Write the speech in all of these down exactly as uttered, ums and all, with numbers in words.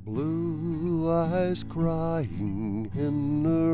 Blue eyes crying in the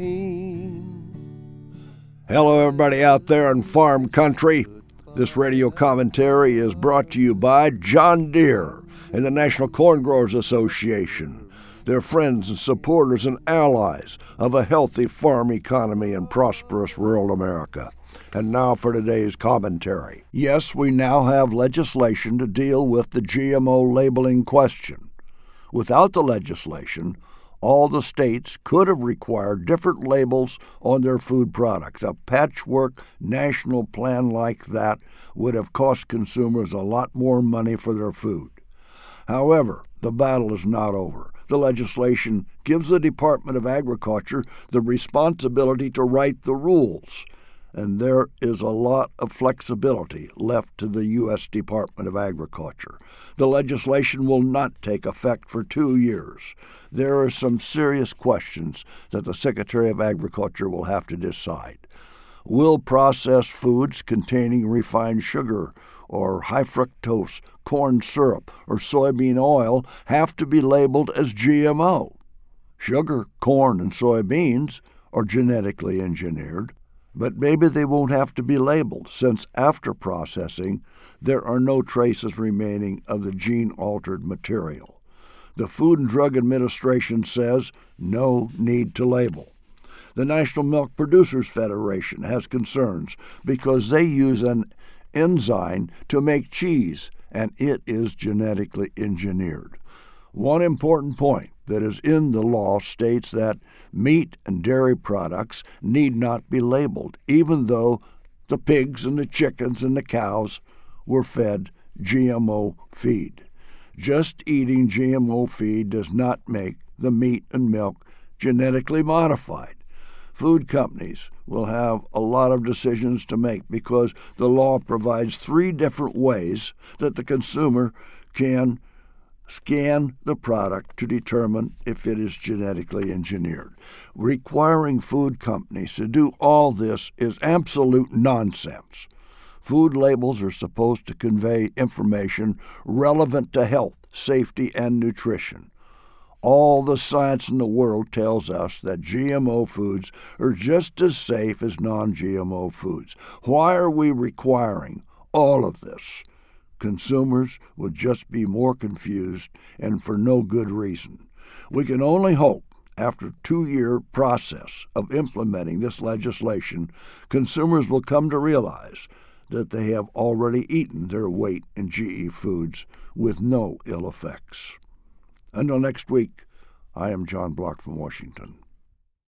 rain. Hello, everybody out there in farm country. This radio commentary is brought to you by John Deere and the National Corn Growers Association. They're friends and supporters and allies of a healthy farm economy in prosperous rural America. And now for today's commentary. Yes, we now have legislation to deal with the G M O labeling question. Without the legislation, all the states could have required different labels on their food products. A patchwork national plan like that would have cost consumers a lot more money for their food. However, the battle is not over. The legislation gives the Department of Agriculture the responsibility to write the rules, and there is a lot of flexibility left to the U S Department of Agriculture. The legislation will not take effect for two years. There are some serious questions that the Secretary of Agriculture will have to decide. Will processed foods containing refined sugar or high fructose corn syrup or soybean oil have to be labeled as G M O? Sugar, corn, and soybeans are genetically engineered. But maybe they won't have to be labeled, since after processing, there are no traces remaining of the gene-altered material. The Food and Drug Administration says no need to label. The National Milk Producers Federation has concerns because they use an enzyme to make cheese, and it is genetically engineered. One important point that is in the law states that meat and dairy products need not be labeled, even though the pigs and the chickens and the cows were fed G M O feed. Just eating G M O feed does not make the meat and milk genetically modified. Food companies will have a lot of decisions to make because the law provides three different ways that the consumer can scan the product to determine if it is genetically engineered. Requiring food companies to do all this is absolute nonsense. Food labels are supposed to convey information relevant to health, safety, and nutrition. All the science in the world tells us that G M O foods are just as safe as non-G M O foods. Why are we requiring all of this? Consumers would just be more confused, and for no good reason. We can only hope, after a two-year process of implementing this legislation, consumers will come to realize that they have already eaten their weight in G E foods with no ill effects. Until next week, I am John Block from Washington.